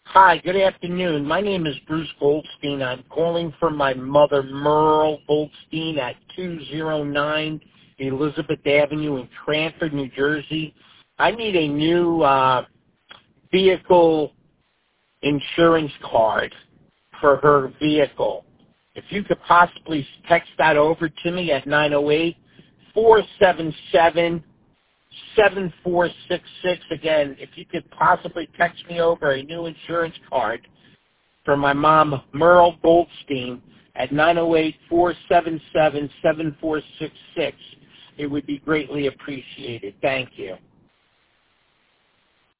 Hi, good afternoon. My name is Bruce Goldstein. I'm calling from my mother, Merle Goldstein, at 209 Elizabeth Avenue in Cranford, New Jersey. I need a new vehicle insurance card for her vehicle. If you could possibly text that over to me at 908-477-7466. Again, if you could possibly text me over a new insurance card for my mom, Merle Goldstein, at 908-477-7466, it would be greatly appreciated. Thank you.